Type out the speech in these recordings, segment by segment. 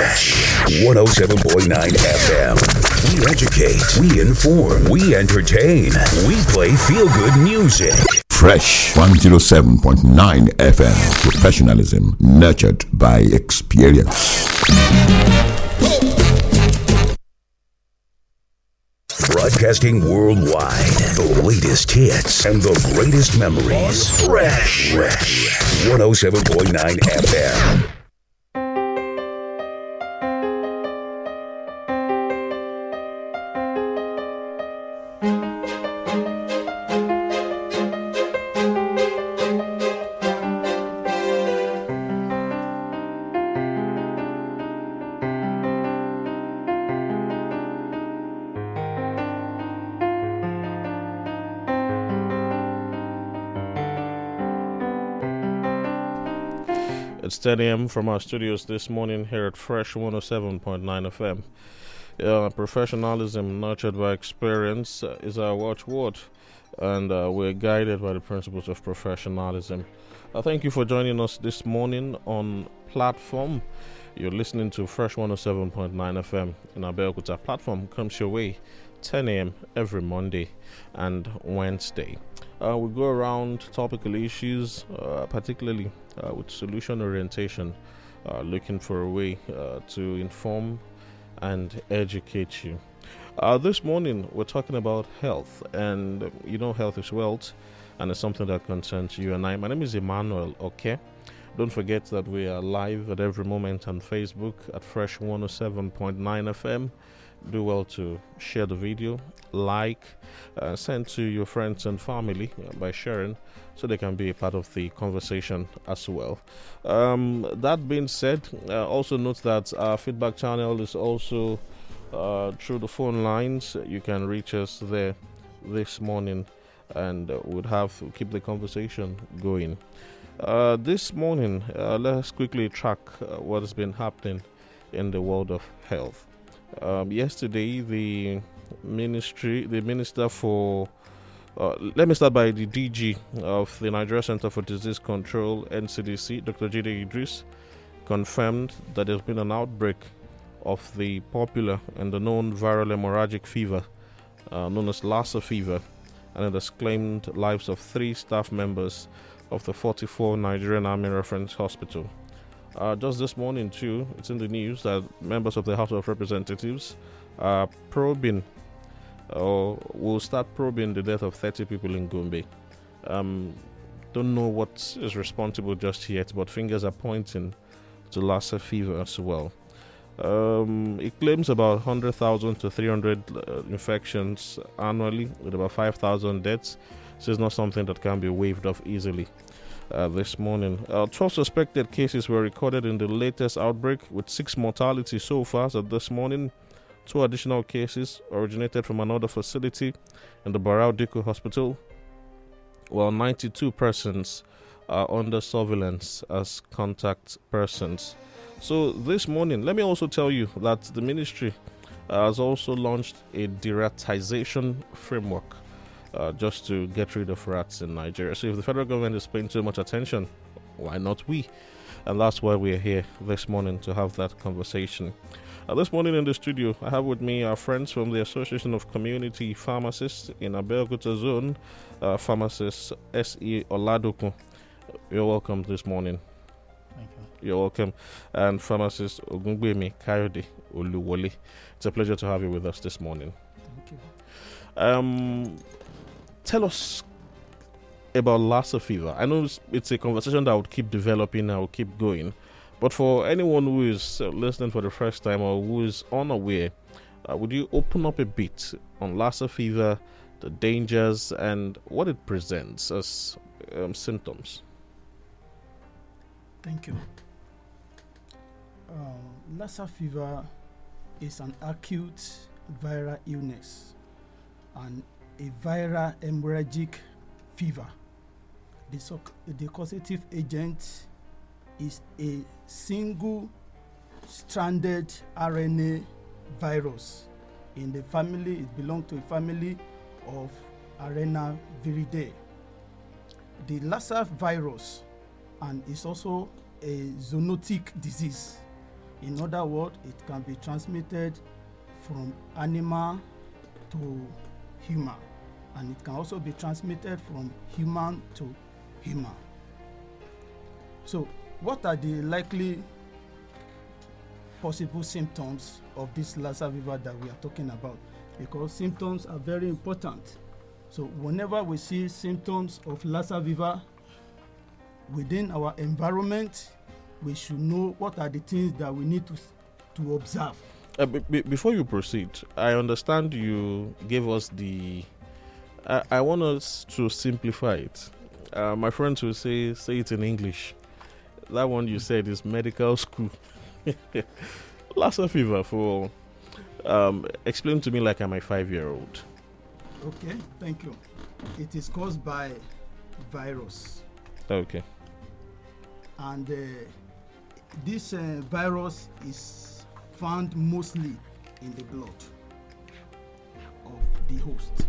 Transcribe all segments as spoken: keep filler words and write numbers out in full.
Fresh one oh seven point nine F M. We educate, we inform, we entertain, we play feel-good music. Fresh one oh seven point nine F M. Professionalism nurtured by experience. Broadcasting worldwide, the latest hits and the greatest memories. Fresh, Fresh one oh seven point nine F M. It's ten a.m. from our studios this morning here at Fresh one oh seven point nine F M. Uh, professionalism nurtured by experience uh, is our watchword, and uh, we're guided by the principles of professionalism. Uh, thank you for joining us this morning on platform. You're listening to Fresh one oh seven point nine F M in our Abeokuta. Platform comes your way ten a.m. every Monday and Wednesday. Uh, we go around topical issues, uh, particularly uh, with solution orientation, uh, looking for a way uh, to inform and educate you. Uh, this morning, we're talking about health, and you know, health is wealth, and it's something that concerns you and I. My name is Emmanuel, okay? Don't forget that we are live at every moment on Facebook at Fresh one oh seven point nine F M. Do well to share the video, like, uh, send to your friends and family uh, by sharing so they can be a part of the conversation as well. Um, that being said, uh, also note that our feedback channel is also uh, through the phone lines. You can reach us there this morning, and uh, we'll have to keep the conversation going. Uh, this morning, uh, let's quickly track uh, what has been happening in the world of health. Um, yesterday, the ministry, the minister for, uh, let me start by the D G of the Nigeria Center for Disease Control, N C D C, Doctor Jide Idris, confirmed that there's been an outbreak of the popular and the known viral hemorrhagic fever, uh, known as Lassa fever, and it has claimed lives of three staff members of the forty-four Nigerian Army Reference Hospital. Uh, just this morning, too, it's in the news that members of the House of Representatives are probing, or will start probing the death of thirty people in Gombe. Um, don't know what is responsible just yet, but fingers are pointing to Lassa fever as well. Um, it claims about one hundred thousand to three hundred uh, infections annually, with about five thousand deaths. This is not something that can be waved off easily. Uh, this morning, uh, twelve suspected cases were recorded in the latest outbreak, with six mortalities so far. So this morning, two additional cases originated from another facility in the Barau Diko Hospital, while ninety-two persons are under surveillance as contact persons. So this morning, let me also tell you that the ministry uh, has also launched a deratization framework. Uh, just to get rid of rats in Nigeria. So if the federal government is paying too much attention, why not we? And that's why we're here this morning, to have that conversation. Uh, this morning in the studio, I have with me our friends from the Association of Community Pharmacists in Abeokuta Zone, uh, pharmacist S E Oladoku. You're welcome this morning. Thank you. You're welcome. And pharmacist Ogungbemi Kayode Oluwole. It's a pleasure to have you with us this morning. Thank you. Um... Tell us about Lassa fever. I know it's, it's a conversation that would keep developing and will keep going. But for anyone who is uh, listening for the first time or who is unaware, uh, would you open up a bit on Lassa fever, the dangers, and what it presents as um, symptoms? Thank you. Um, Lassa fever is an acute viral illness and a viral hemorrhagic fever. The, so- the causative agent is a single stranded R N A virus. In the family, it belongs to a family of Arenaviridae. The Lassa virus, and is also a zoonotic disease. In other words, it can be transmitted from animal to human, and it can also be transmitted from human to human. So, what are the likely possible symptoms of this Lassa fever that we are talking about? Because symptoms are very important. So, whenever we see symptoms of Lassa fever within our environment, we should know what are the things that we need to to observe. Uh, b- b- before you proceed, I understand you gave us the. I, I want us to simplify it. Uh, my friends will say, say it in English. That one you said is medical school. Lassa fever for. Um, explain to me like I'm a five-year-old. Okay, thank you. It is caused by virus. Okay. And uh, this uh, virus is found mostly in the blood of the host.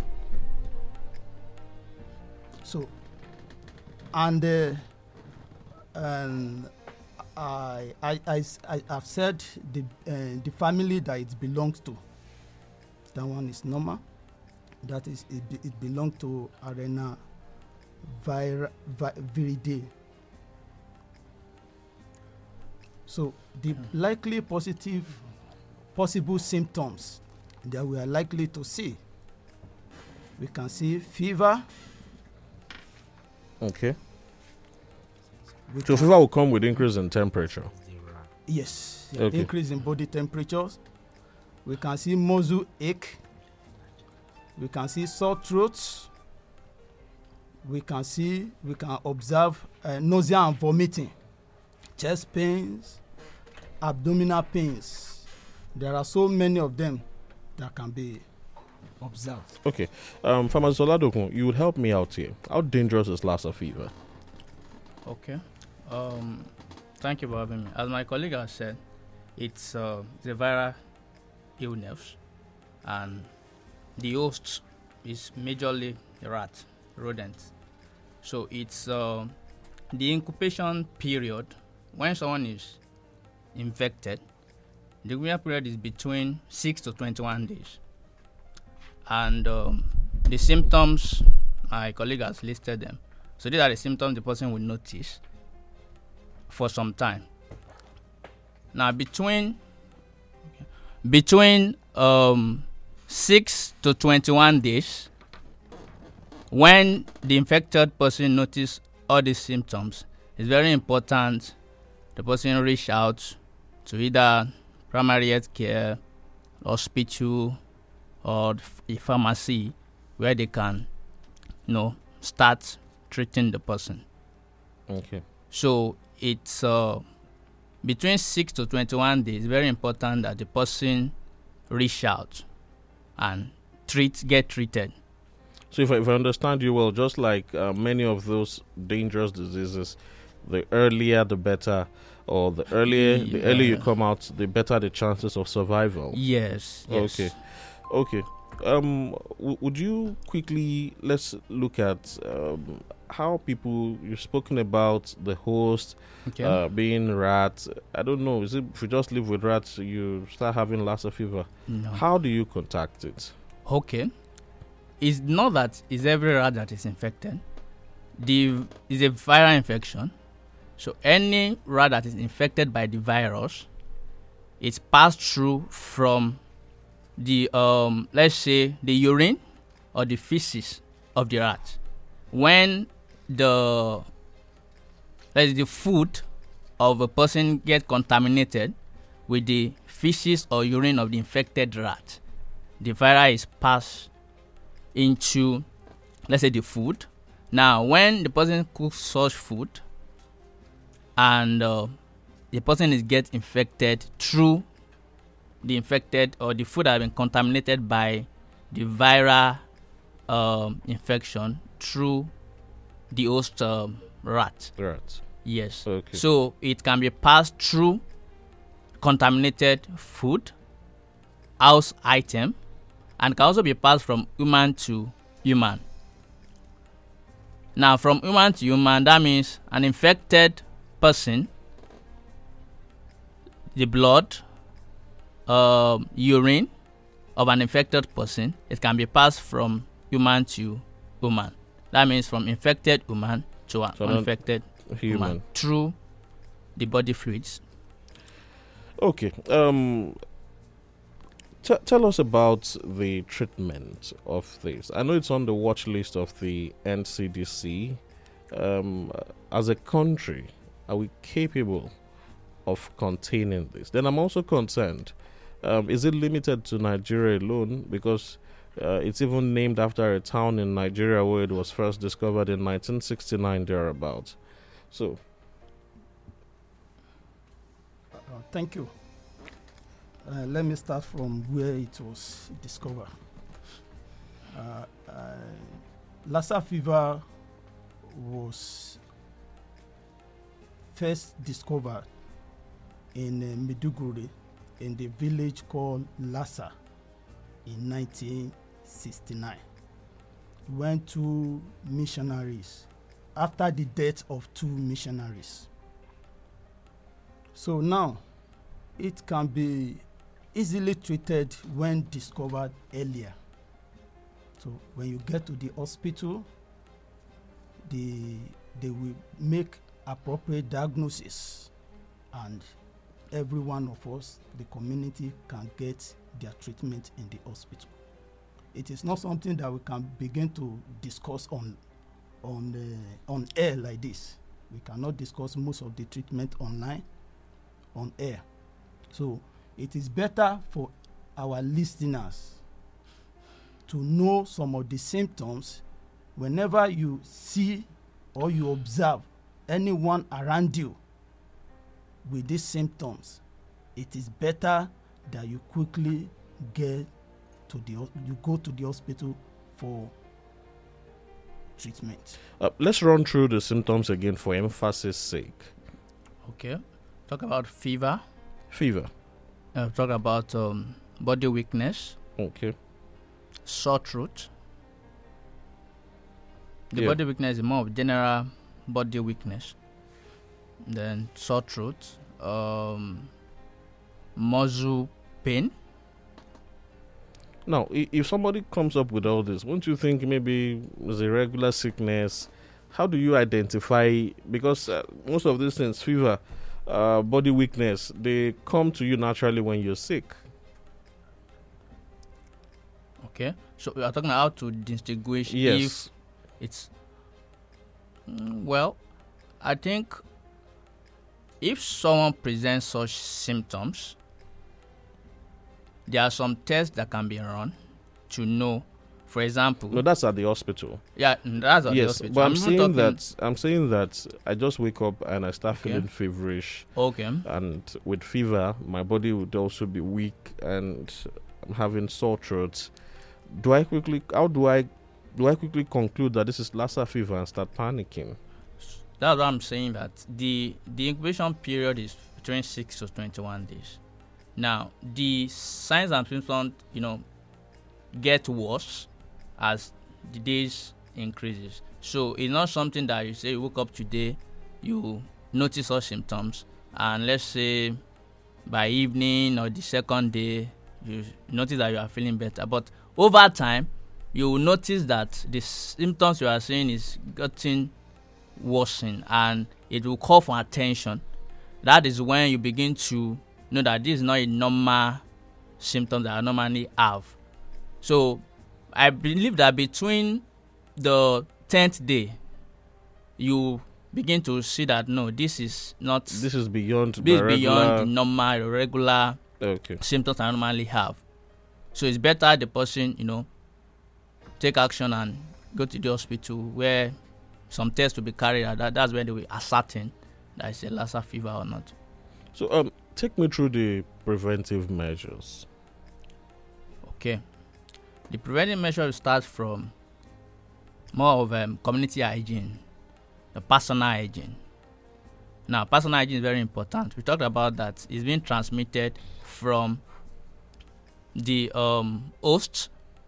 So, and uh, and I, I, I, I have said the uh, the family that it belongs to. That one is normal. That is, it, it belongs to Arena vir, vi, Viridae. So the likely positive, possible symptoms that we are likely to see, we can see fever. Okay. We So can- fever will come with increase in temperature. Yes, Okay. increase in body temperatures. We can see muscle ache. We can see sore throats. We can see, we can observe uh, nausea and vomiting, chest pains, abdominal pains. There are so many of them that can be observed. Okay. Um, Farmer Zoladokun, you would help me out here. How dangerous is Lassa fever? Okay. Um, thank you for having me. As my colleague has said, it's, uh, it's a viral illness, and the host is majorly rat, rodents. So it's uh, the incubation period when someone is infected. The incubation period is between six to twenty-one days, and um, the symptoms my colleague has listed them. So these are the symptoms the person will notice for some time. Now between between um, six to twenty-one days, when the infected person notices all these symptoms, it's very important the person reach out to either primary health care, hospital, or a pharmacy where they can, you know, start treating the person. Okay. So it's uh, between six to twenty-one days. Very important that the person reach out and treat, get treated. So if I, if I understand you well, just like uh, many of those dangerous diseases, the earlier the better, or the earlier the Yeah. earlier you come out, the better the chances of survival. Yes. yes. Okay. Okay. Um, w- would you quickly let's look at um, how people you've spoken about the host Okay. uh, being rats. I don't know. Is it if you just live with rats, you start having Lassa fever? no. How do you contact it? Okay. It's not that it's every rat that is infected. The is a viral infection. So any rat that is infected by the virus, it's passed through from the um let's say the urine or the feces of the rat. When the let's say the food of a person get contaminated with the feces or urine of the infected rat, the virus is passed into, let's say, the food. Now, when the person cooks such food and uh, the person is get infected through the infected or the food that has been contaminated by the viral um, infection through the host um, rat. Rats. Yes. Okay. So it can be passed through contaminated food, house item, and can also be passed from human to human. Now, from human to human, that means an infected person the blood, um, urine of an infected person, it can be passed from human to human. That means from infected human to an So uninfected human. human through the body fluids. Okay. Um, t- tell us about the treatment of this. I know it's on the watch list of the N C D C. Um, as a country, are we capable of containing this? Then I'm also concerned. Um, is it limited to Nigeria alone? Because uh, it's even named after a town in Nigeria where it was first discovered in nineteen sixty-nine thereabouts. So, Uh, thank you. Uh, let me start from where it was discovered. Uh, uh, Lassa fever was first discovered in uh, Maiduguri, in the village called Lassa, in nineteen sixty-nine. When two missionaries, after the death of two missionaries. So now, it can be easily treated when discovered earlier. So when you get to the hospital, they, they will make appropriate diagnosis, and every one of us, the community, can get their treatment in the hospital. It is not something that we can begin to discuss on on the, on air like this. We cannot discuss most of the treatment online, on air. So it is better for our listeners to know some of the symptoms. Whenever you see or you observe anyone around you with these symptoms, it is better that you quickly get to the you go to the hospital for treatment. uh, let's run through the symptoms again for emphasis sake. Okay. Talk about fever. Fever. Uh, talk about um, body weakness, Okay. sore throat. The Yeah. body weakness is more of general body weakness. Then sore throat, um, muscle pain. Now, i- if somebody comes up with all this, won't you think maybe it's a regular sickness? How do you identify? Because uh, most of these things, fever, uh, body weakness, they come to you naturally when you're sick. Okay, so we are talking how to distinguish Yes. if it's Mm, well. I think if someone presents such symptoms, there are some tests that can be run to know. For example, No, that's at the hospital. yeah, mm, that's at the Yes, hospital. but I'm, even saying talking- that I'm saying that I just wake up and I start Okay. feeling feverish, Okay. and with fever, my body would also be weak, and I'm having sore throat. Do I quickly? How do I? Do I quickly conclude that this is Lassa fever and start panicking? That's what I'm saying, that the the incubation period is between six to twenty-one days. Now, the signs and symptoms, you know, get worse as the days increases. So it's not something that you say you woke up today, you notice all symptoms, and let's say by evening or the second day, you notice that you are feeling better. But over time, you will notice that the symptoms you are seeing is getting worsen, and it will call for attention. That is when you begin to know that this is not a normal symptom that I normally have. So I believe that between the tenth day, you begin to see that no, this is not this, This is beyond. is the regular- beyond the normal, regular Okay. symptoms I normally have. So it's better the person, you know, take action and go to the hospital where some tests will be carried out. That, that's where they will ascertain that it's a Lassa fever or not. So, um, take me through the preventive measures. Okay. The preventive measure will start from more of um, community hygiene, the personal hygiene. Now, personal hygiene is very important. We talked about that it's being transmitted from the um, host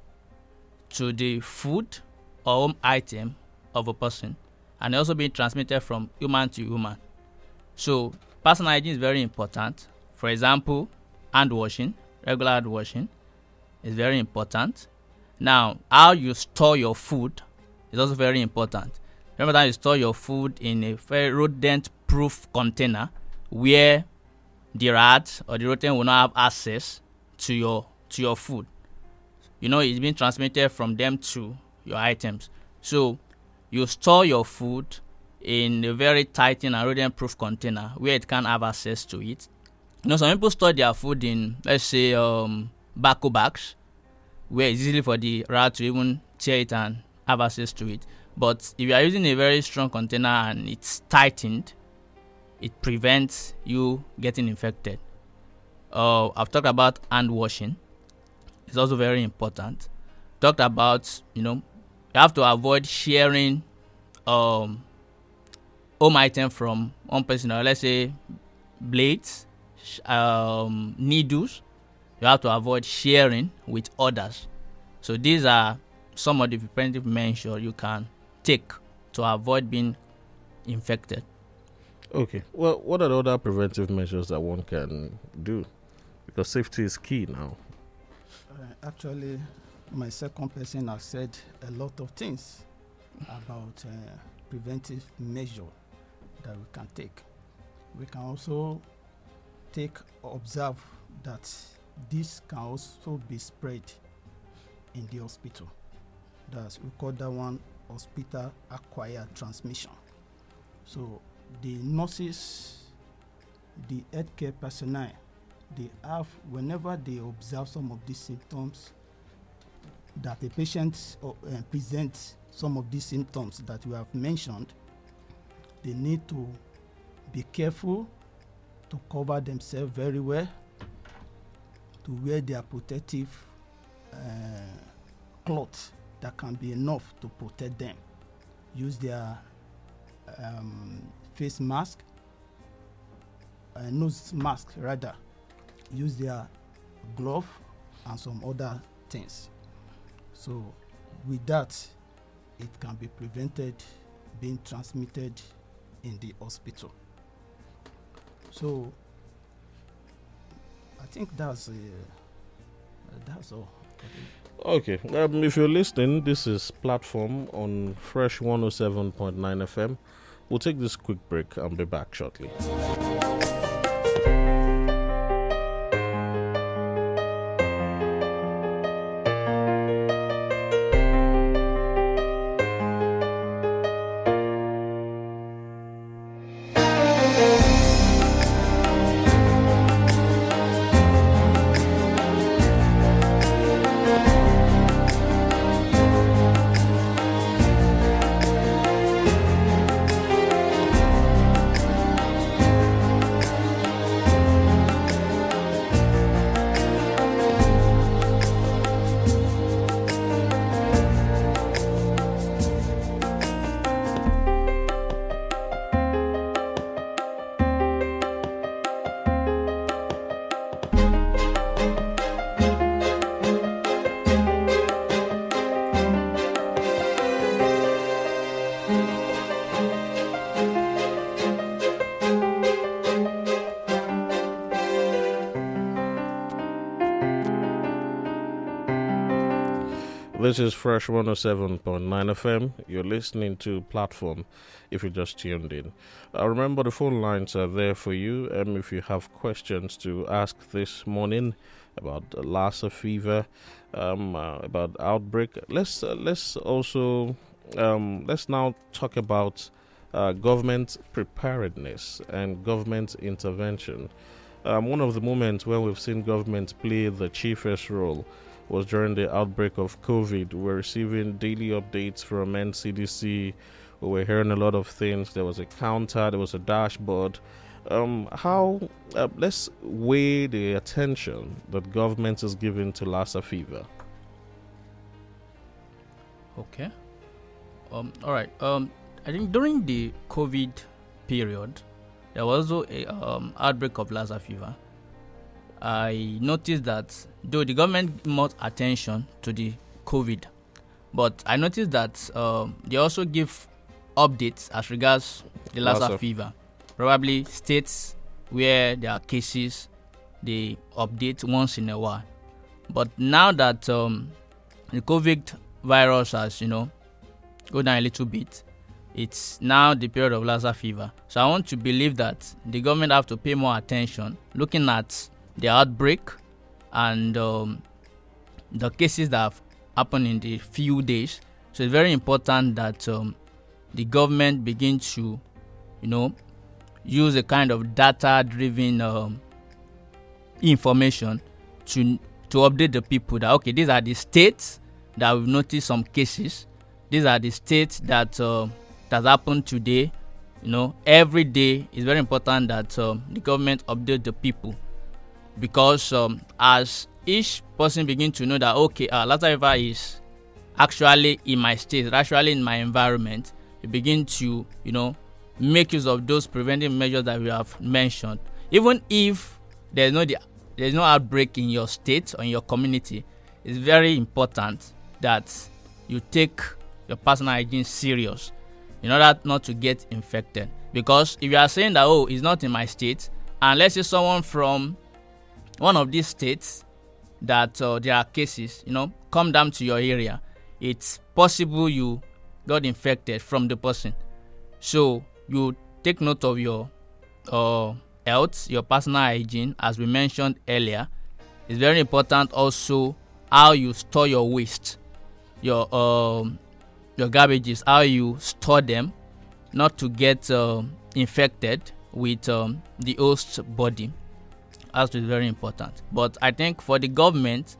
to the food or home item of a person, and also being transmitted from human to human. So, personal hygiene is very important For example, hand washing, regular hand washing is very important. Now, how you store your food is also very important. Remember that you store your food in a very rodent-proof container where the rat or the rodent will not have access to your to your food. You know, it's being transmitted from them to your items. So, you store your food in a very tight and rodent-proof container where it can't have access to it. You know, some people store their food in, let's say, um, bako bags, where it's easy for the rat to even tear it and have access to it. But if you are using a very strong container and it's tightened, it prevents you getting infected. Uh, I've talked about hand washing. It's also very important. Talked about, you know, you have to avoid sharing um, home item from one person, or let's say blades, um, needles. You have to avoid sharing with others. So these are some of the preventive measures you can take to avoid being infected. Okay. Well, what are the other preventive measures that one can do? Because safety is key now. Uh, actually, my second person has said a lot of things about uh, preventive measure that we can take. We can also take observe that this can also be spread in the hospital. That's we call that one hospital acquired transmission. So the nurses, the healthcare personnel, they have, whenever they observe some of these symptoms, that a patient uh, presents some of these symptoms that we have mentioned, they need to be careful to cover themselves very well, to wear their protective uh, cloth that can be enough to protect them. Use their um, face mask, uh, nose mask rather. Use their glove and some other things. So with that, it can be prevented being transmitted in the hospital. So I think that's uh, that's all. Okay. Um, if you're listening, this is Platform on Fresh one oh seven point nine F M. We'll take this quick break and be back shortly. This is Fresh one oh seven point nine F M. You're listening to Platform if you just tuned in. Uh, remember, the phone lines are there for you. Um, if you have questions to ask this morning about uh, Lassa fever, um, uh, about outbreak, let's uh, let's also um, let's now talk about uh, government preparedness and government intervention. Um, one of the moments when we've seen government play the chiefest role was during the outbreak of COVID. We were receiving daily updates from N C D C. We were hearing a lot of things. There was a counter, there was a dashboard. Um, how, uh, let's weigh the attention that government is giving to Lassa fever. Okay. Um, all right. Um, I think during the COVID period, there was also a um, outbreak of Lassa fever. I noticed that though the government gave more attention to the COVID, but I noticed that um, they also give updates as regards the Lassa Lassa. fever. Probably states where there are cases they update once in a while. But now that um, the COVID virus has, you know, go down a little bit, it's now the period of Lassa fever. So I want to believe that the government have to pay more attention, looking at the outbreak and um, the cases that have happened in the few days. So it's very important that um, the government begin to, you know, use a kind of data-driven um, information to to update the people that, okay, these are the states that we've noticed some cases. These are the states that uh, that happened today. You know, every day is very important that um, the government update the people, because um, as each person begin to know that, okay, uh, Lassa fever is actually in my state, actually in my environment, you begin to, you know, make use of those preventive measures that we have mentioned. Even if there's no the, there's no outbreak in your state or in your community, it's very important that you take your personal hygiene serious in order not to get infected. Because if you are saying that, oh, it's not in my state, and let's say someone from one of these states that uh, there are cases, you know, come down to your area, it's possible you got infected from the person. So you take note of your uh, health, your personal hygiene, as we mentioned earlier. It's very important also how you store your waste, your um, your garbages, how you store them, not to get uh, infected with um, the host body. That is very important. But I think for the government,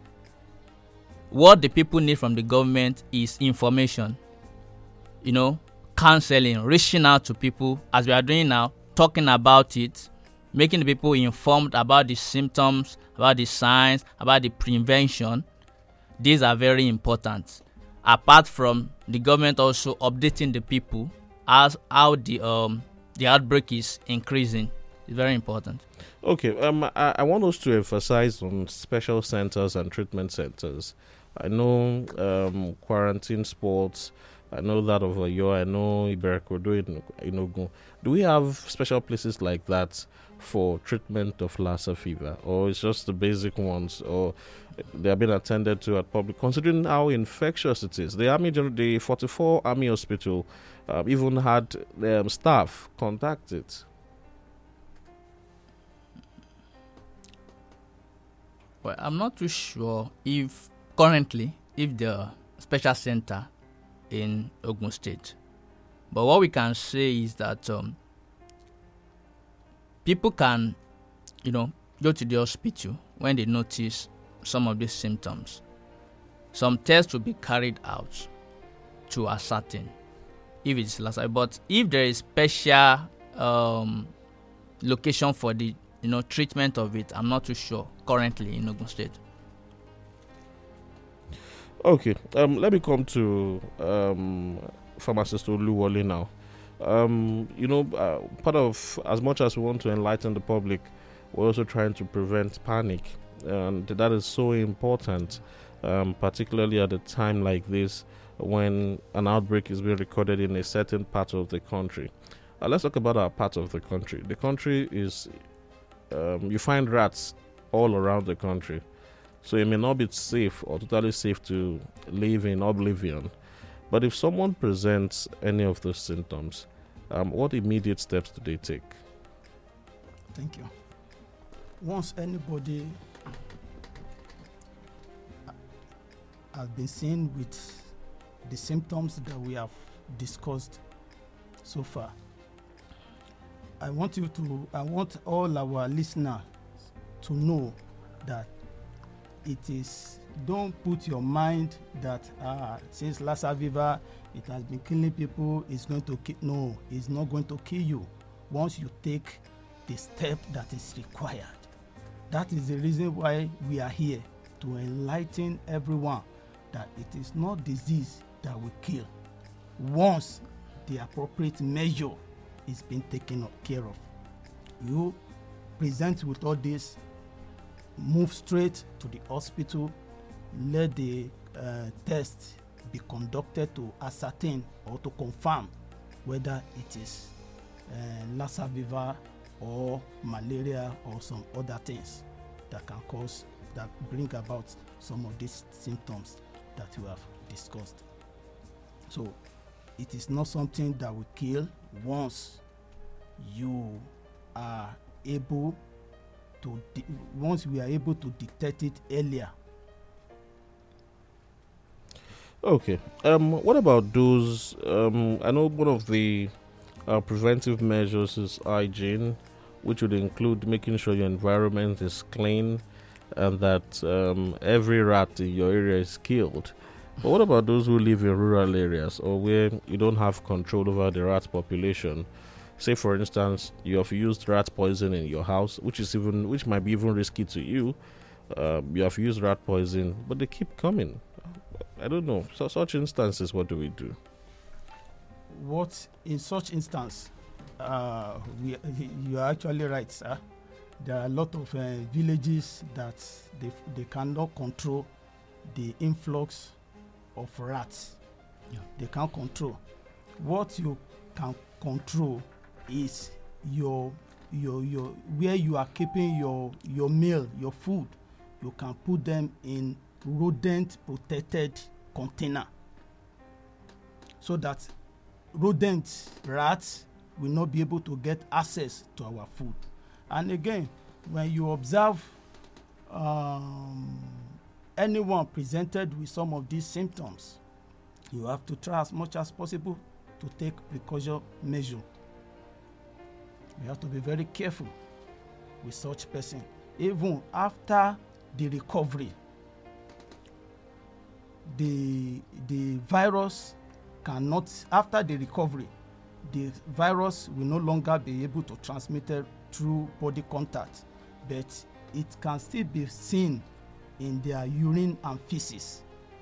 what the people need from the government is information, you know, counseling, reaching out to people as we are doing now, talking about it, making the people informed about the symptoms, about the signs, about the prevention. These are very important. Apart from the government also updating the people as how the um the outbreak is increasing, it's very important. Okay, um, I, I want us to emphasize on special centers and treatment centers. I know um, quarantine sports. I know that of Oyo. I know Iberekodo in Enugu. Do we have special places like that for treatment of Lassa fever, or it's just the basic ones, or they have been attended to at public? Considering how infectious it is, the army, the forty-four Army Hospital, uh, even had um, staff contact it. Well, I'm not too sure if currently if the special center in Ogun State, but what we can say is that um, people can, you know, go to the hospital when they notice some of these symptoms. Some tests will be carried out to ascertain if it's Lassa. But if there is special um, location for the, you know, treatment of it, I'm not too sure currently in Ogun State. Okay, um, let me come to um, pharmacist Oluwole now. Um, you know, uh, part of, as much as we want to enlighten the public, we're also trying to prevent panic, and that is so important, um, particularly at a time like this when an outbreak is being recorded in a certain part of the country. Uh, let's talk about our part of the country. The country is, um, you find rats all around the country, so it may not be safe or totally safe to live in oblivion. But if someone presents any of those symptoms, um, what immediate steps do they take? Thank you. Once anybody has been seen with the symptoms that we have discussed so far, I want you to, I want all our listeners to know that it is, don't put your mind that uh, since Lassa fever it has been killing people, it's going to kill. No, it's not going to kill you once you take the step that is required. That is the reason why we are here, to enlighten everyone that it is not disease that will kill once the appropriate measure is being taken care of. You present with all this, move straight to the hospital, let the uh, test be conducted to ascertain or to confirm whether it is uh, Lassa fever or malaria or some other things. that can cause, that bring about some of these symptoms that we have discussed. So it is not something that will kill once you are able to, de- once we are able to detect it earlier. Okay. Um, what about those? Um, I know one of the uh, preventive measures is hygiene, which would include making sure your environment is clean and that um, every rat in your area is killed. But what about those who live in rural areas or where you don't have control over the rat population? Say, for instance, you have used rat poison in your house, which is even which might be even risky to you. Uh, you have used rat poison, but they keep coming. I don't know. So, such instances, what do we do? What in such instance, uh, we, you are actually right, sir. There are a lot of uh, villages that they, they cannot control the influx of rats. Yeah. They can't control. What you can control is your your your where you are keeping your your meal, your food. You can put them in rodent protected container so that rodent rats will not be able to get access to our food. And again, when you observe um, anyone presented with some of these symptoms, you have to try as much as possible to take precaution measure. You have to be very careful with such person. Even after the recovery, the the virus cannot, after the recovery, the virus will no longer be able to transmit it through body contact, but it can still be seen in their urine and feces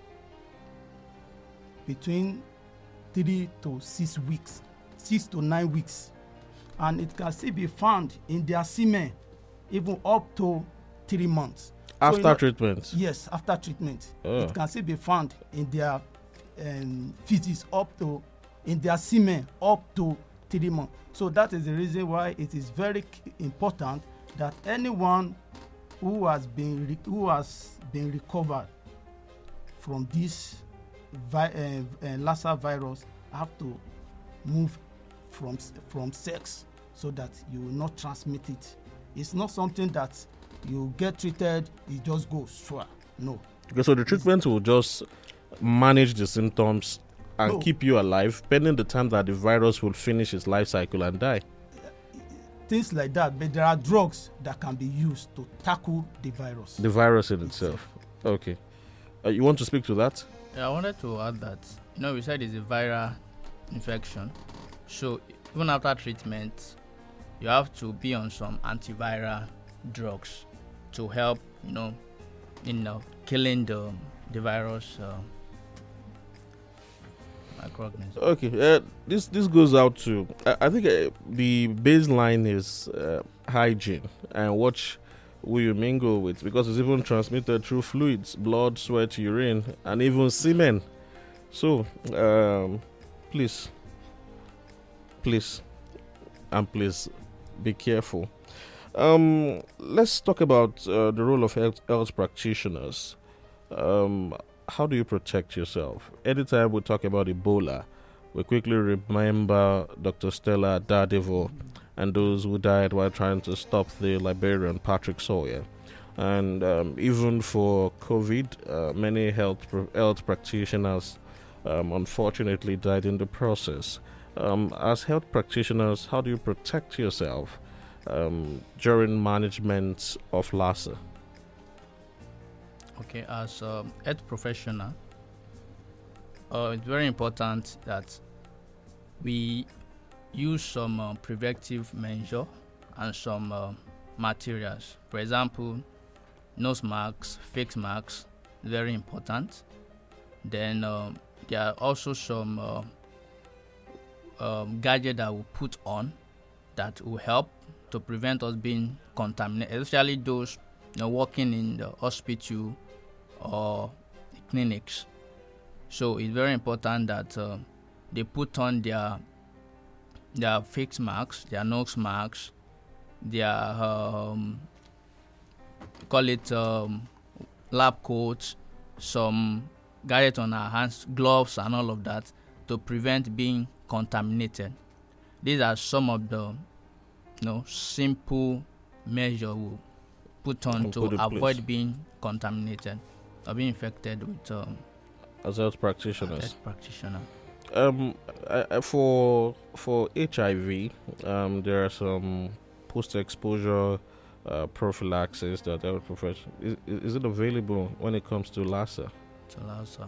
between three to six weeks, six to nine weeks, and it can still be found in their semen even up to three months. After So, you know, treatment? Yes, after treatment. Oh. It can still be found in their um, feces up to, in their semen up to three months. So that is the reason why it is very k- important that anyone who has been re- who has been recovered from this vi- uh, uh, Lassa virus have to move from s- from sex so that you will not transmit it. It's not something that you get treated, it just goes sure. No. Okay, so the treatment will just manage the symptoms and No. keep you alive, pending the time that the virus will finish its life cycle and die. Things like that, but there are drugs that can be used to tackle the virus. The virus in itself. Okay. Uh, you want to speak to that? Yeah, I wanted to add that, you know, we said it's a viral infection. So even after treatment, you have to be on some antiviral drugs to help, you know, in uh, killing the the virus uh, microorganism. Okay. Uh, this this goes out to, I, I think uh, the baseline is uh, hygiene and what who you mingle with, because it's even transmitted through fluids, blood, sweat, urine, and even semen. So, um, please, please, and please be careful. Um, let's talk about uh, the role of health, health practitioners. Um, how do you protect yourself? Anytime we talk about Ebola, we quickly remember Doctor Stella Dadevo and those who died while trying to stop the Liberian Patrick Sawyer. And um, even for COVID, uh, many health health practitioners um, unfortunately died in the process. Um, as health practitioners, how do you protect yourself um, during management of Lassa? Okay, as a health professional, uh, it's very important that we use some uh, preventive measure and some uh, materials. For example, nose masks, face masks, very important. Then um, there are also some uh, um, gadget that we put on that will help to prevent us being contaminated, especially those, you know, working in the hospital or the clinics. So it's very important that uh, they put on their their face masks, their nose masks, their um, call it um, lab coats, some gadgets on our hands, gloves, and all of that to prevent being contaminated. These are some of the you know, simple measures we put on to put avoid place. being contaminated or being infected with um, As health practitioners. health practitioner. Um, uh, uh, for for H I V, um, there are some post-exposure uh, prophylaxis that health profession is, is it available when it comes to Lassa? So Lassa.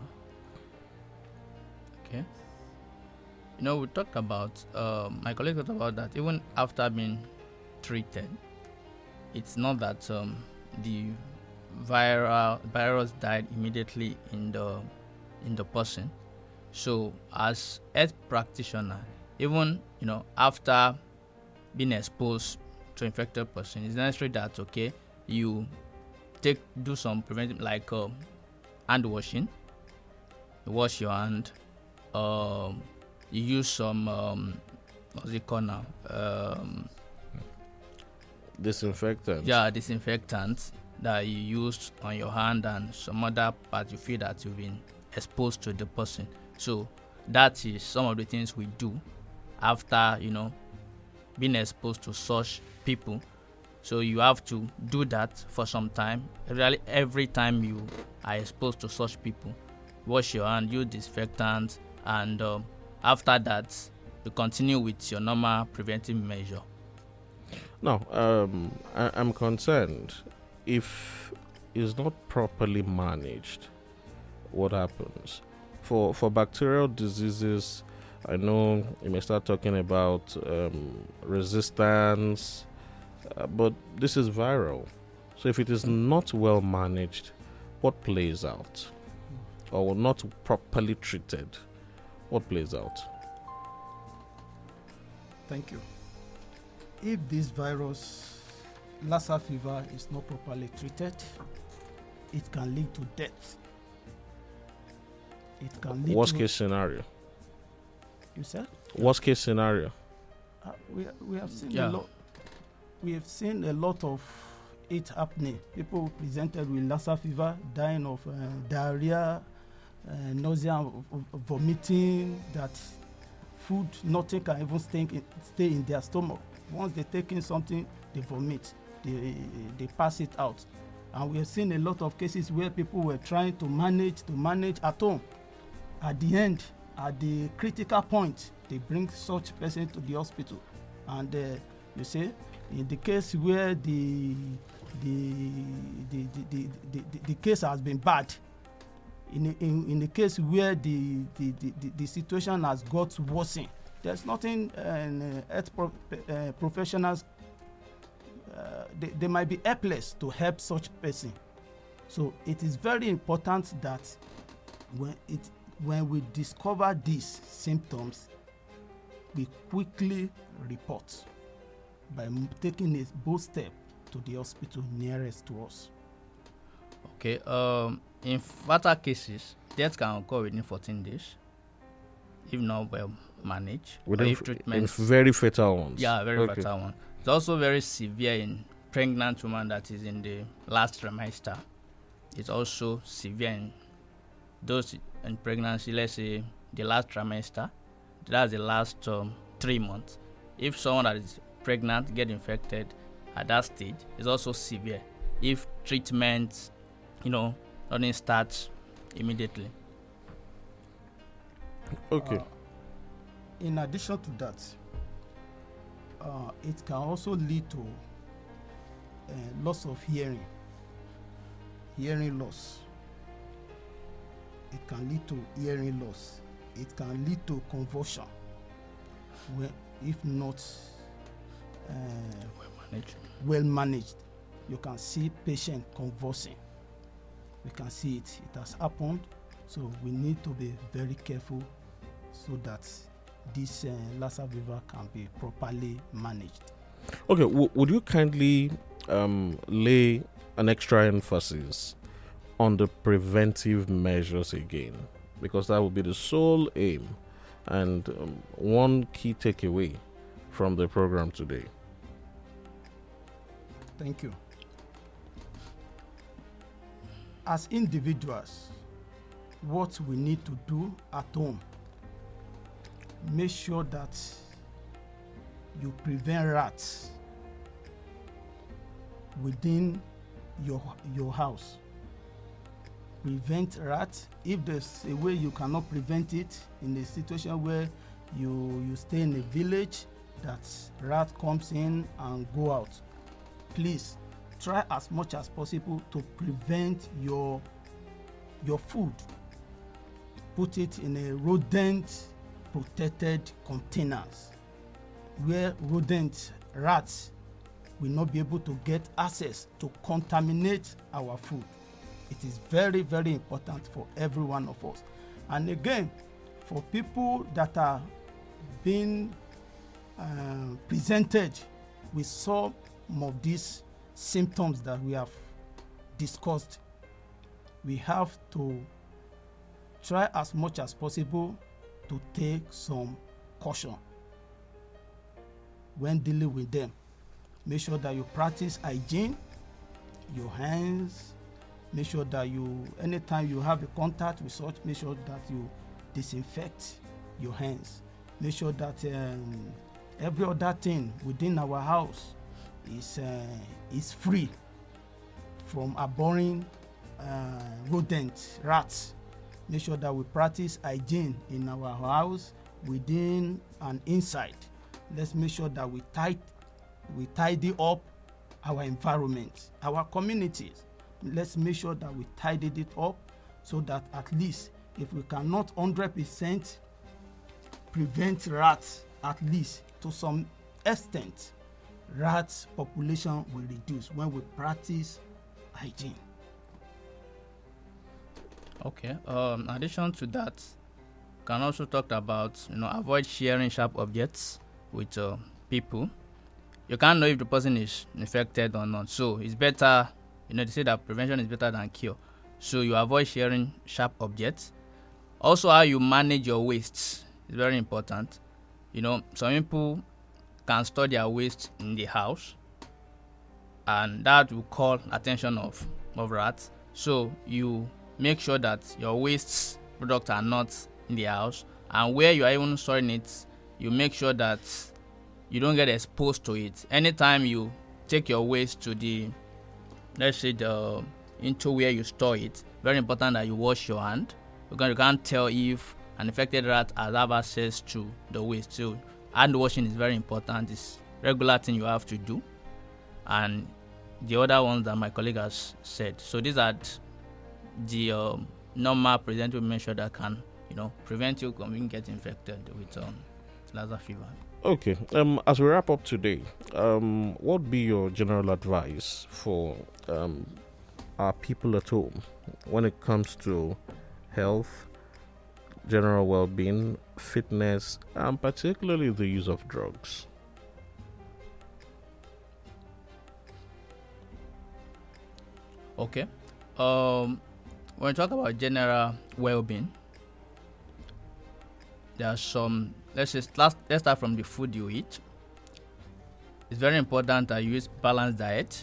Okay. You know, we talked about, uh, my colleague talked about that even after being treated, it's not that um, the viral virus died immediately in the in the person. So as health practitioner, even you know after being exposed to infected person, it's necessary that okay you take do some preventive like um, hand washing, you wash your hand, um, you use some um, what's it called now? Um, Disinfectant. yeah, disinfectant that you use on your hand and some other part you feel that you've been exposed to the person. So that is some of the things we do after you know being exposed to such people. So you have to do that for some time. Really, every time you are exposed to such people, wash your hand, use disinfectant, and um, after that, you continue with your normal preventive measure. Now, um, I, I'm concerned if it's not properly managed, what happens? For for bacterial diseases, I know you may start talking about um, resistance, uh, but this is viral. So if it is not well managed, what plays out? Or not properly treated, what plays out? Thank you. If this virus, Lassa fever, is not properly treated, it can lead to death. It can lead Worst to, case scenario. You said? Worst case scenario. Uh, we we have seen Yeah. a lot. We have seen a lot of it happening. People presented with Lassa fever, dying of uh, diarrhea, uh, nausea, v- v- vomiting. That food, nothing can even stay in, stay in their stomach. Once they take in something, they vomit. They they pass it out. And we have seen a lot of cases where people were trying to manage to manage at home. At the end, at the critical point, they bring such person to the hospital. And uh, you see, in the case where the the the the, the, the, the, the case has been bad, in in, in the case where the the, the, the, the situation has got worsened, there's nothing uh, health pro, uh, professionals uh, they, they might be helpless to help such person. So it is very important that when it when we discover these symptoms, we quickly report by m- taking a bold step to the hospital nearest to us. Okay. Um, in fatal cases, death can occur within fourteen days, if not well managed. or Within if f- treatment, in very fatal ones. yeah, very Okay. fatal one. It's also very severe in pregnant woman that is in the last trimester. It's also severe in those in pregnancy. Let's say the last trimester, that's the last um, three months. If someone that is pregnant get infected at that stage, it's also severe. If treatment, you know, doesn't start immediately. Okay. Uh, in addition to that, uh, it can also lead to uh, loss of hearing, hearing loss. It can lead to hearing loss. It can lead to convulsion, where if not uh, Manage. well managed, you can see patient convulsing. We can see it. It has happened. So we need to be very careful so that this uh, Lassa fever can be properly managed. Okay, w- would you kindly um, lay an extra emphasis on the preventive measures again? Because that would be the sole aim and um, one key takeaway from the program today. Thank you. as individuals, what we need to do at home, make sure that you prevent rats within your your house. Prevent rats. If there's a way you cannot prevent it, in a situation where you you stay in a village that rat comes in and go out, please try as much as possible to prevent your your food. Put it in a rodent protected containers where rodent rats will not be able to get access to contaminate our food. It is very, very important for every one of us. And again, for people that are being uh, presented with some of these symptoms that we have discussed, we have to try as much as possible to take some caution when dealing with them. Make sure that you practice hygiene, your hands. Make sure that you, anytime you have a contact with such, make sure that you disinfect your hands. Make sure that um, every other thing within our house is uh, is free from abhorring uh, rodents, rats. Make sure that we practice hygiene in our house, within and inside. Let's make sure that we tight, we tidy up our environment, our communities. Let's make sure that we tidied it up so that at least if we cannot one hundred percent prevent rats, at least to some extent, rats population will reduce when we practice hygiene. Okay. Um, in addition to that, can also talk about, you know, avoid sharing sharp objects with uh, people. You can't know if the person is infected or not, so it's better. You know, they say that prevention is better than cure. So you avoid sharing sharp objects. Also, how you manage your wastes is very important. You know, some people can store their waste in the house, and that will call attention of, of rats. So you make sure that your waste products are not in the house, and where you are even storing it, you make sure that you don't get exposed to it. Anytime you take your waste to the, let's say, the into where you store it, very important that you wash your hand, because you can't tell if an infected rat has have access to the waste. So hand washing is very important. It's a regular thing you have to do, and the other ones that my colleague has said. So these are the um, normal preventative measures that can, you know, prevent you from being get infected with um, Lassa fever. Okay. Um, as we wrap up today, um, what would be your general advice for um, our people at home when it comes to health, general well-being, fitness, and particularly the use of drugs? Okay. Um, when we talk about general well-being, there are some. Let's just let's, let's start from the food you eat. It's very important that you use balanced diet.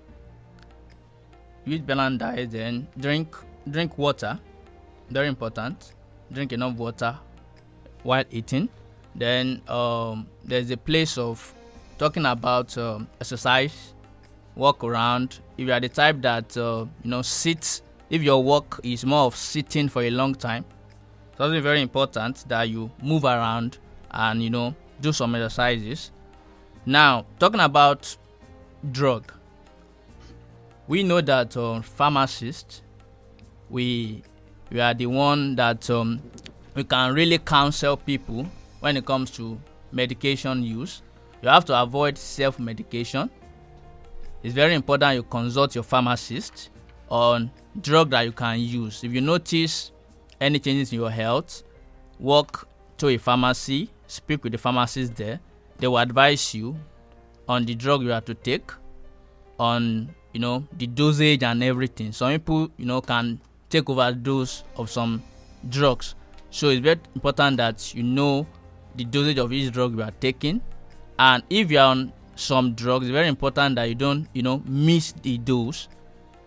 Use balanced diet, then drink drink water. Very important. Drink enough water while eating. Then um, there's a place of talking about um, exercise, walk around. If you are the type that uh, you know sits, if your work is more of sitting for a long time, it's also very important that you move around and, you know, do some exercises. Now, talking about drug, we know that uh, pharmacists, we we are the one that um, we can really counsel people when it comes to medication use. You have to avoid self-medication. It's very important you consult your pharmacist on drug that you can use. If you notice any changes in your health, walk to a pharmacy, speak with the pharmacist there. They will advise you on the drug you have to take, on, you know, the dosage and everything. Some people, you know, can take overdose of some drugs. So it's very important that you know the dosage of each drug you are taking. And if you are on some drugs, it's very important that you don't, you know, miss the dose.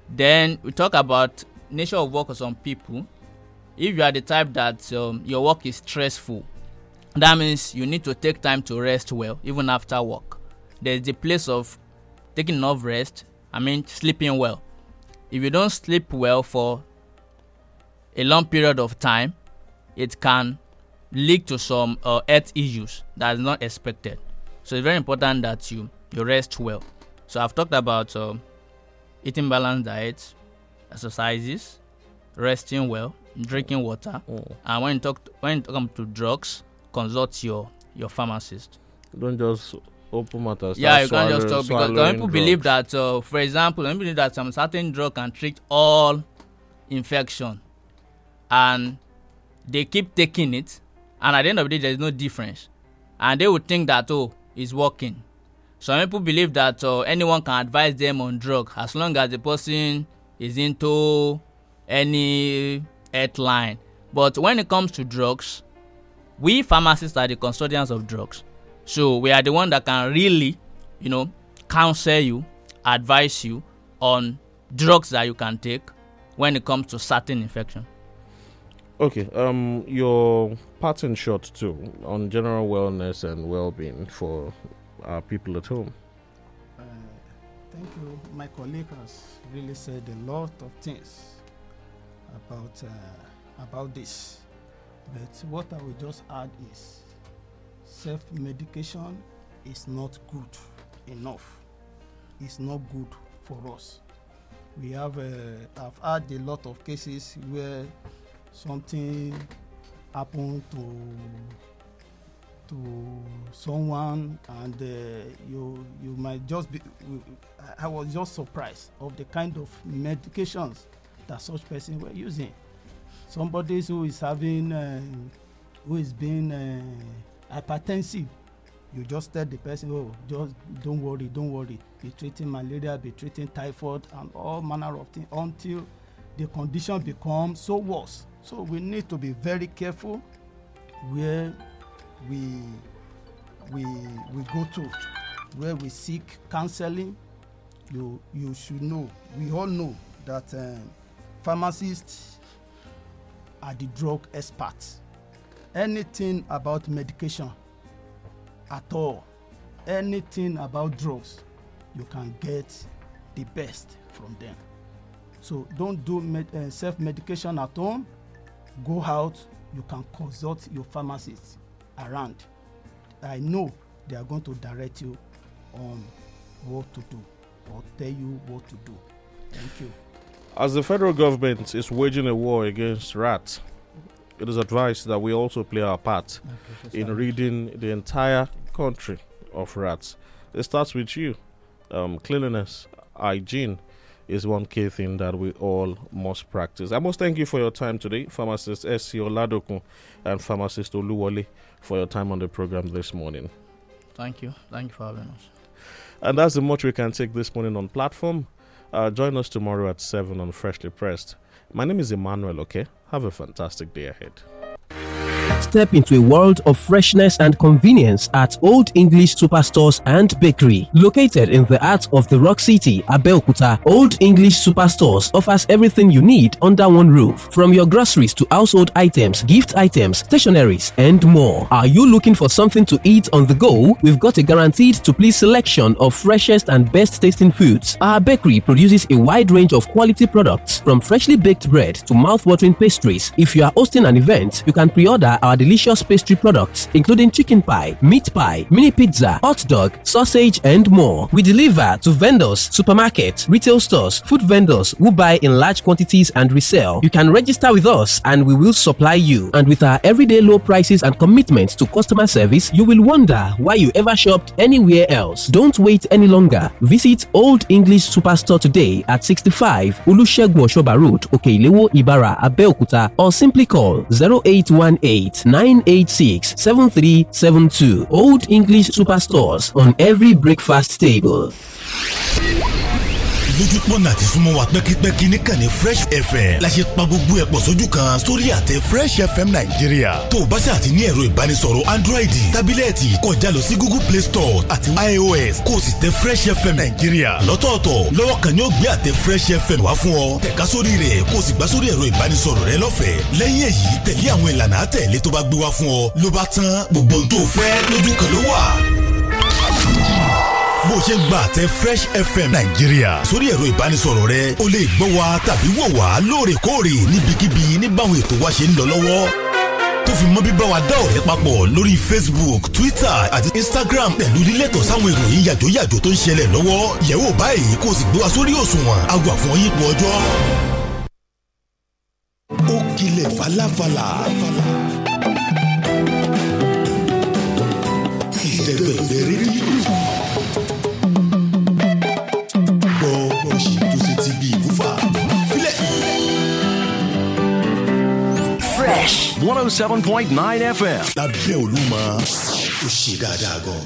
Then we talk about nature of work of some people. If you are the type that um, your work is stressful, that means you need to take time to rest well, even after work. There's the place of taking enough rest, I mean sleeping well. If you don't sleep well for a long period of time, it can lead to some uh, health issues that is not expected. So it's very important that you, you rest well. So I've talked about uh, eating balanced diet, exercises, resting well, drinking water, oh. and when you talk to, when you come to drugs, consult your your pharmacist. Don't just open matters. Yeah, you can't just talk because some people believe that, uh, for example, some people believe that some certain drug can treat all infection, and they keep taking it, and at the end of the day, there is no difference, and they would think that oh, it's working. Some people believe that uh, anyone can advise them on drug as long as the person is into any health line. But when it comes to drugs, we pharmacists are the custodians of drugs. So we are the one that can really, you know, counsel you, advise you on drugs that you can take when it comes to certain infection. Okay, um, your parting shot too on general wellness and well-being for our people at home. Uh, thank you. My colleague has really said a lot of things about uh, about this. But what I will just add is self-medication is not good enough. It's not good for us. We have, uh, I've had a lot of cases where something happened to to someone, and uh, you you might just be. I was just surprised of the kind of medications that such person were using. Somebody who is having, uh, who is being uh, hypertensive, you just tell the person, oh, just don't worry, don't worry. Be treating malaria, be treating typhoid, and all manner of things until the condition becomes so worse. So we need to be very careful where we we we go to, where we seek counseling. You you should know. We all know that uh, pharmacists are the drug experts. Anything about medication at all, anything about drugs, you can get the best from them. So don't do med- uh, self-medication at home. Go out, you can consult your pharmacist around. I know they are going to direct you on what to do or tell you what to do. Thank you. As the federal government is waging a war against rats, it is advised that we also play our part okay, in ridding the entire country of rats. It starts with you. Um, cleanliness, hygiene is one key thing that we all must practice. I must thank you for your time today, Pharmacist S C Oladokun and Pharmacist Oluwole, for your time on the program this morning. Thank you. Thank you for having us. And that's the much we can take this morning on platform. Uh, join us tomorrow at seven on Freshly Pressed. My name is Emmanuel, okay? Have a fantastic day ahead. Step into a world of freshness and convenience at Old English Superstores and Bakery. Located in the heart of the Rock City, Abeokuta, Old English Superstores offers everything you need under one roof. From your groceries to household items, gift items, stationeries, and more. Are you looking for something to eat on the go? We've got a guaranteed to please selection of freshest and best tasting foods. Our bakery produces a wide range of quality products, from freshly baked bread to mouth-watering pastries. If you are hosting an event, you can pre-order our delicious pastry products, including chicken pie, meat pie, mini pizza, hot dog, sausage, and more. We deliver to vendors, supermarkets, retail stores, food vendors who buy in large quantities and resell. You can register with us and we will supply you. And with our everyday low prices and commitment to customer service, you will wonder why you ever shopped anywhere else. Don't wait any longer. Visit Old English Superstore today at sixty-five Olusegun Oshoba Road, Okeilewo, Ibara, Abeokuta, or simply call zero eight one eight, nine eight six, seven three seven two. Old English Superstores, on every breakfast table. lójú pọ́nà àti súnmọ́ wa pẹ́kípẹ́kí níkànnì Fresh F M la ṣe pa gbogbo ẹ̀ pọ̀ sójú kan sórí àtẹ Fresh F M Nàìjíríà tó o bá ṣe àti ní ẹ̀rọ ìbánisọ̀rọ̀ Android tábílẹ̀tì kọjá lọ sí Google Play Store àti iOS kó o sì tẹ Fresh F M Nàìjíríà lọ́tọ̀ọ̀tọ̀ lọ́wọ́ kan ni ó gbé àtẹ Fresh F M wá fún ọ tẹ̀ka sórí rẹ̀ kó o sì gbà sórí ẹ̀rọ ìbánisọ̀rọ̀ rẹ lọ́fẹ̀ẹ́ lẹ́yìn èyí tẹ̀lé àwọn ìlànà àtẹ̀lé tó bá gbé wá fún ọ ló bá tán gbogbo tó fẹ́ lójú kan ló wà. bó ṣe ń gba àtẹ Fresh F M Nàìjíríà sórí ẹ̀rọ ìbánisọ̀rọ̀ rẹ o lè gbọ́ wa tàbí wò wá lóòrèkóòrè níbikíbi níbàwọn ètò wa ṣe ń lọ lọ́wọ́ tó fi mọ́ bíbá wa dá ọ̀rẹ́ papọ̀ lórí Facebook, Twitter àti Instagram pẹ̀lú lílẹ̀tọ̀ sáwọn ìròyìn yàjóyàjó tó ń ṣẹlẹ̀ lọ́wọ́ yẹ̀wò báyìí kó o sì gbé wa sórí òṣùwọ̀n àgbà fún ọyípo ọjọ́. ó kilẹ̀ falafala ìdẹ̀gbẹ̀gbẹ̀ rírí gbọ́ òṣì tó ṣe ti bí ìwúfà filẹ̀. Fresh one oh seven point nine F M. lábẹ́ Olúmọ ó ṣe dáadáa gan.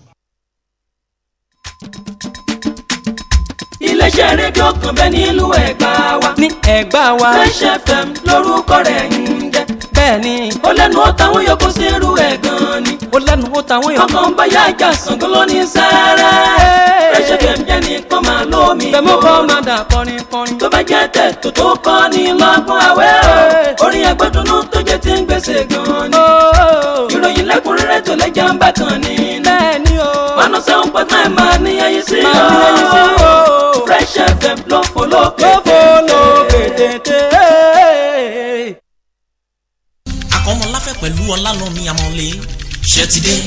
iléeṣẹ́ rédíò kan bẹ́ẹ̀ nílùú Ẹ̀gbá wa. ní Ẹ̀gbá wa. Fresh F M lórúkọ rẹ̀ ń jẹ́. bẹ́ẹ̀ ni. ó lẹ́nu ó táwọn yòókù sí irú ẹ̀ gan-an ni. ó lẹ́nu ó táwọn yòókù. ọkàn bá yá ìjà Ṣàngó ló ní sáárá. Fresh F M jẹ́ nìkan máa lómi. fẹ̀mú kọ́ máa dà kọrin kọrin. tó bá jẹ́ tètò tó kọ́ ni lọ́gbọ́n àwẹ̀ o. orin ẹgbẹ́dúnú tó jẹ́ ti ń gbèsè gan-an ni. ìròyìn lẹ́kùnrẹ́rẹ́ tó lẹ́jà ń bá kan ni. bẹ́ẹ̀ ni o. one oh seven point nine máa ní ẹyí sí o. Fresh F M ló fò lókè tètè. Akọ́mọláfẹ́ pẹ̀lú Ọlálọ́mí Amọ̀lé ṣe ti dé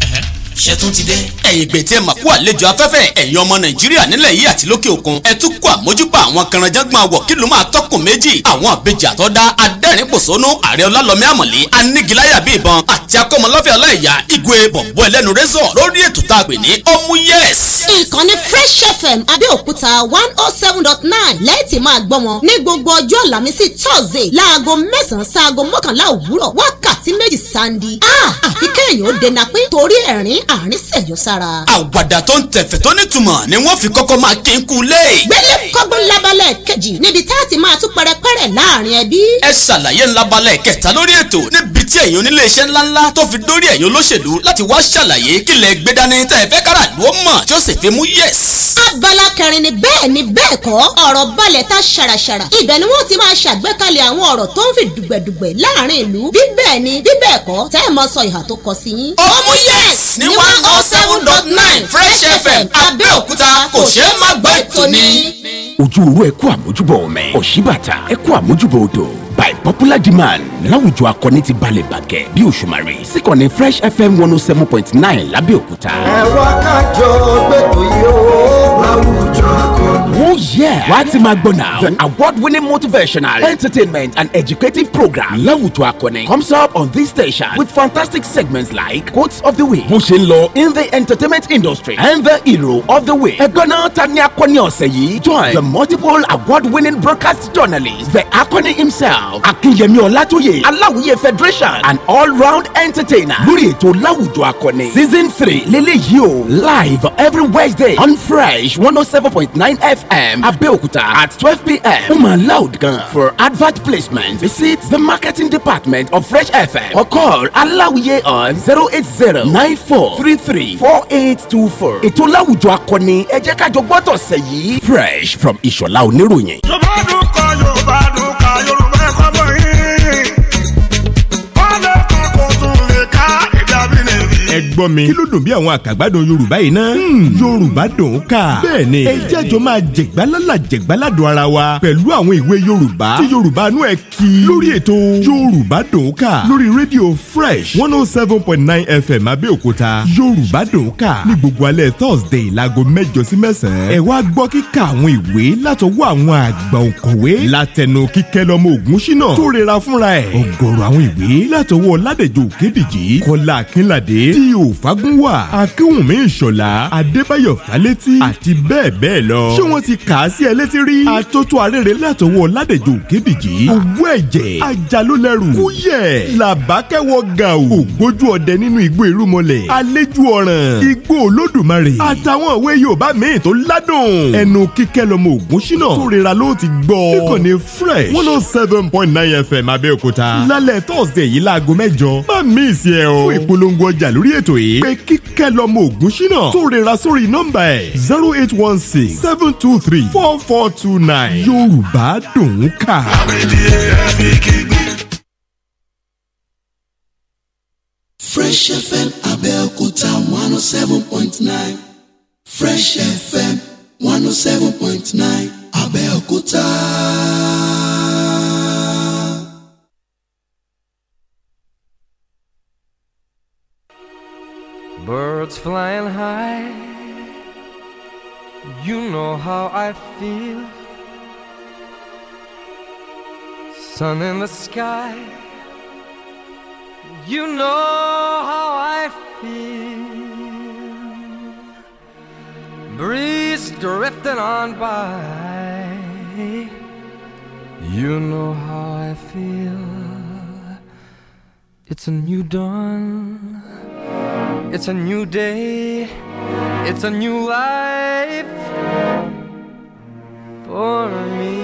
ṣe tún ti dé. ẹ̀yin gbètè màkú àlejò afẹ́fẹ́ ẹ̀yin ọmọ Nàìjíríà nílẹ̀ yìí àti lókè òkun ẹ tún kó àmójúbà àwọn kanranjágbọ̀n àwọ̀ kí ló máa tọkùn méjì àwọn àbejì àtọ́dá adẹ́rìn-pòṣónú ààrẹ Ọlálọ́mí Amọ̀lé anígiláyà bí ìbọn àti Akọ́mọláfẹ́ ọláìyá igwe bọ̀bọ̀ ẹlẹ́nu rẹ́sọ̀ lórí ètò tá a pè ní ọmú yẹ́s. ìkànnì Fresh F M Abẹ́òkúta one oh seven dot nine lẹ́ẹ̀tì máa gbọ́ wọn ní gbogbo ọjọ́ Àlàmísì Thursday láago mẹ́sàn-án sáago mọ́kànlá òwúrọ̀ wákàtí méjì sáńdí. àfi kéèyàn ó dènà pé torí ẹ̀rín àárín sẹ̀yọ́ sára. àwàdà tó ń tẹ̀fẹ̀ tó nítumọ̀ ni wọ́n fi kọ́kọ́ máa kí n kú lé. gbélé kọ́gbọ́n labalẹ̀ kejì níbi tá a ti máa tún pẹ́rẹ́pẹ́rẹ́ láàrin ẹbí. ẹ ṣàlàyé ńlábalẹ̀ kẹta lórí ètò níbi tí ẹ̀yin onílé iṣẹ́ ńláńlá tó fi dórí ẹ̀yin olóṣèlú láti wá ṣàlàyé kílẹ̀ gbé dání tẹ́ ẹ fẹ́ kára ló mọ̀ tí ó sì fi mú yẹ̀s. abala kẹrin ni bẹ́ẹ̀ ni bẹ́ẹ̀ kọ́ ọ̀rọ̀ balẹ̀ ta ṣàràṣàrà ibẹ̀ ni wọ́n ti máa ṣàgbékalẹ̀ àwọn ọ̀rọ̀ tó ń fi dùgbẹ̀dùgbẹ̀ láàrin ìlú bí bẹ́ẹ̀ ni bí bẹ́ẹ̀ kọ́ tẹ́ ẹ mọ sọ ìhà tó kọ sí yín. ọmú yẹ̀s ní one oh seven dot nine Fresh F M Abẹ́òkúta kò ṣeé má gbọ́ ètò ni. ojú owó ẹ kú àmójúbọ ọmọ òṣìbàtà ẹ kú àmójúbọ odò by popular demand láwùjọ akọni ti balẹ̀ bàgẹ́ bí òṣùmàrè síkànnì Fresh F M one oh seven point nine lábẹ́òkúta. ẹ wá kájọ gbẹ̀tò yìí ó láwùjọ akọni. Oh yeah, wá ti máa gbọ́ náà. The award-winning motivational, entertainment and educative program láwùjọ akọni comes up on this station with fantastic segments like quotes of the week, bó ṣe ń lọ in the entertainment industry and the hero of the week. ẹgbẹ́ náà ta ni akọni ọ̀sẹ̀ yìí? Join the multiple award-winning broadcast journalist, the akọni himself, Akínyẹmí Ọlátúyè, Aláwìyé Federation, and all-round entertainer lórí ètò láwùjọ akọni. Season three lélẹ́yìí o, live every Wednesday on Fresh one oh seven point nine F M Abẹ́òkúta at twelve p m ó máa loud gan. For advert placement, visit the marketing department of Fresh F M or call Aláwìyé on zero eight zero nine four three three four eight two four. ètò láwùjọ akọni ẹ jẹ́ ká jọ gbọ́dọ̀ sẹ̀ yìí. Fresh from Ìṣọ̀lá Oníròyìn. Yorùbá dùn kan Yorùbá dùn kan Yorùbá ẹ̀kọ́ bọ̀ yín. wọ́n lè kọ́ kó tún lè ká ìdàbí nìyí. ẹ gbọ́ mi kí ló dùn bí àwọn àkàgbádùn Yorùbá yìí náà. Yorùbá dùn ká. bẹ́ẹ̀ ni ẹ jẹ́jọ́ máa jẹ̀gbálálà jẹ̀gbáládùn ara wa pẹ̀lú àwọn ìwé Yorùbá tí Yorùbá nú ẹ̀ kí lórí ètò Yorùbá dùn ká lórí rédíò Fresh one oh seven point nine F M Abẹ́òkúta. Yorùbá dùn ká ní gbogbo alẹ́ Thursday láago mẹ́jọ sí mẹ́sàn-án. ẹ wá gbọ́ kíkà àwọn ìwé látọwọ́ àwọn àgbà òǹkọ̀wé látẹnu Kíkẹ́ lọ́mọ Ògúnṣínà tó rẹra fúnra ẹ̀. ọ̀gọ̀rọ̀ àwọn ìwé látọwọ́ Ládẹ̀jọ Òkédìjí, Kọ́lá Akínládé, D O Fágúnwà Akínwùmí Ìṣọ̀lá Adébáyọ̀ Fálétí àti bẹ́ẹ̀ bẹ́ẹ̀ lọ. ṣé wọ́n ti kà á sí ẹ létí rí? Atótó arére látọwọ́ Ládèjò Òkèbìjì òwú ẹ̀jẹ̀ Ajalólẹ́rù Kúyẹ̀ Làbákẹ́wọ̀ Gàù Ògbójú ọdẹ nínú igbó Irúmọlẹ̀ Àlejò Ọ̀ràn Igbó Olódùmarè àtàwọn òwe Yorùbá míì tó ládùn. ẹnu kíkẹ́ lọmọ Ògúnṣínà tó rira ló ti gbọ́. níkànnì Fresh one oh seven point nine F M Abẹ́òkúta lálẹ́ Thursday yìí láago mẹ́jọ. má mísì ẹ o. fún ìpolongo ọjà lórí ètò yìí pé kíkẹ́ lọmọ Ògúnṣínà tó rira sórí nọ́mbà ẹ̀ zero eight one six seven two three four four two nine. Yorùbá dùn ún kà. Fresh F M Abẹ́òkúta one oh seven point nine. Fresh F M one oh seven point nine Abẹ́òkúta. Birds flying high, you know how I feel. Sun in the sky, you know how I feel. Breeze drifting on by, you know how I feel. It's a new dawn, it's a new day, it's a new life for me.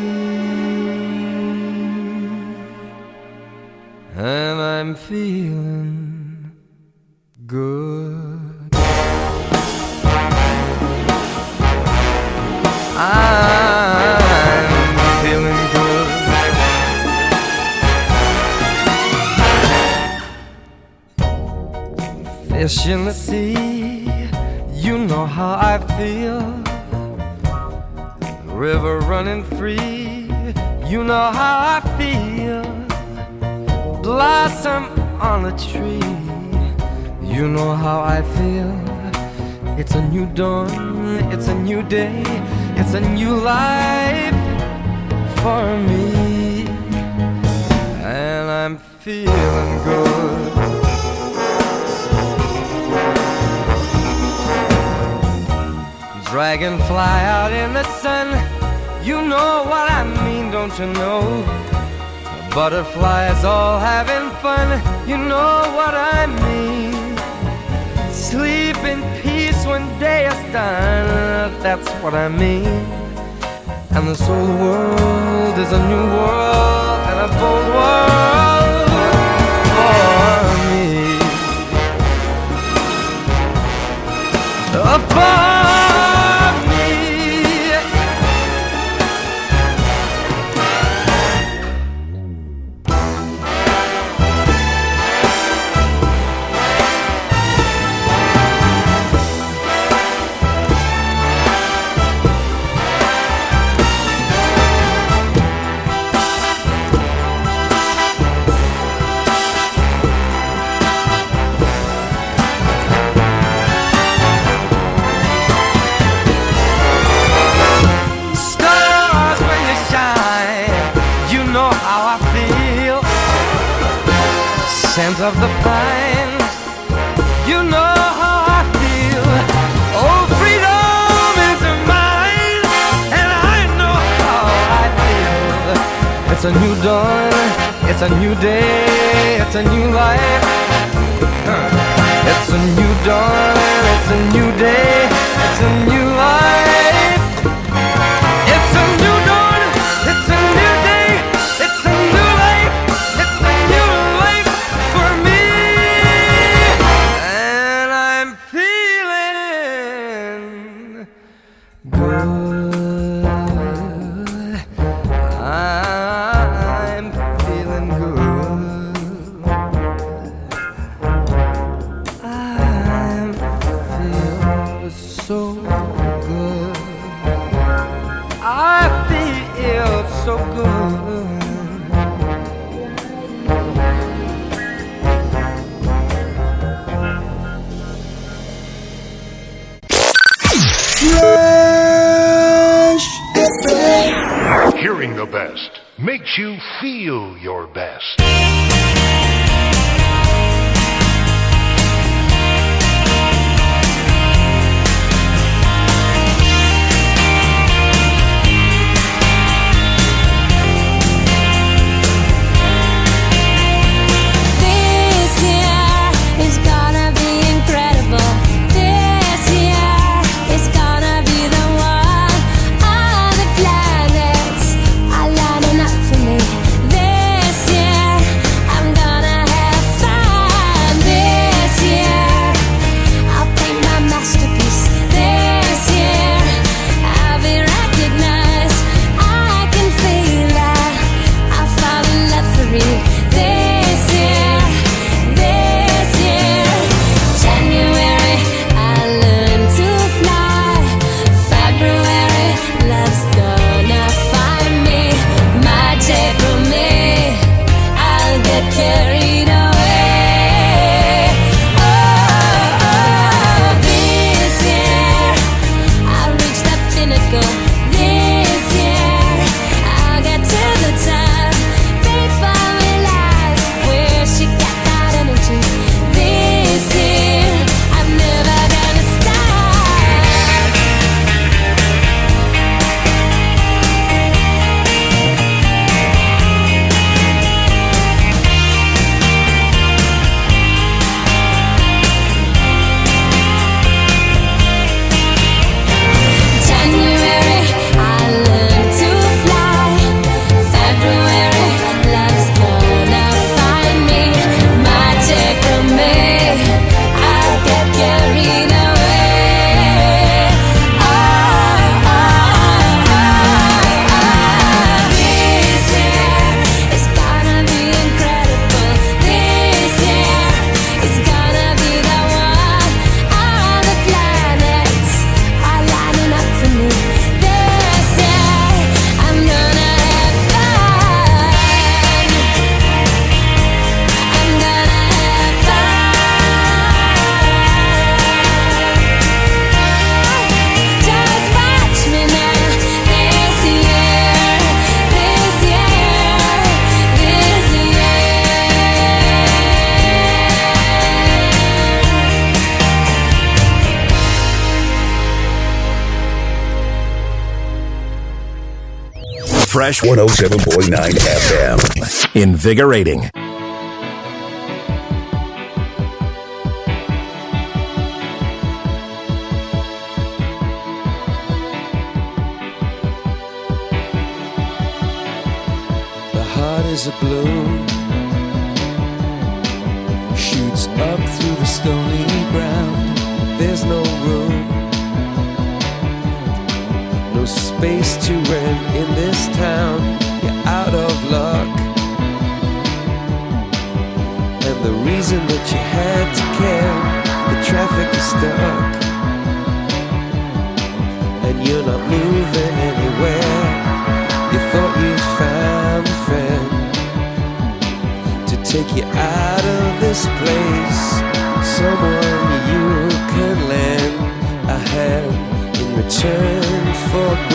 And I'm feeling good. I'm feeling good. Fish in the sea, you know how I feel. River running free, you know how I feel. Blossom on a tree, you know how I feel. It's a new dawn, it's a new day, it's a new life for me. And I'm feeling good. Dragonfly out in the sun, you know what I mean, don't you know? Butterflies all having fun, you know what I mean. Sleep in peace when day is done, that's what I mean. And this old world is a new world and a bold world for me. For scent of the pine, you know how I feel. Oh, freedom is mine, and I know how I feel. It's a new dawn, it's a new day, it's a new life. It's a new dawn, it's a new day, it's a new life. It's a new dawn, it's a new day, it's a new life. It's a new life for me, and I'm feeling good. I'm feeling good. I'm feeling so good. I feel so good. Fresh F M. Hearing the best makes you feel your best. Fresh one oh seven point nine F M. Invigorating. Is a bloom shoots up through the stony ground. There's no room, no space to rent in this town. You're out of luck, and the reason that you had to care, the traffic is stuck, and you're not moving anywhere. You thought you'd found a friend take you out of this place, someone you can lend a hand in return for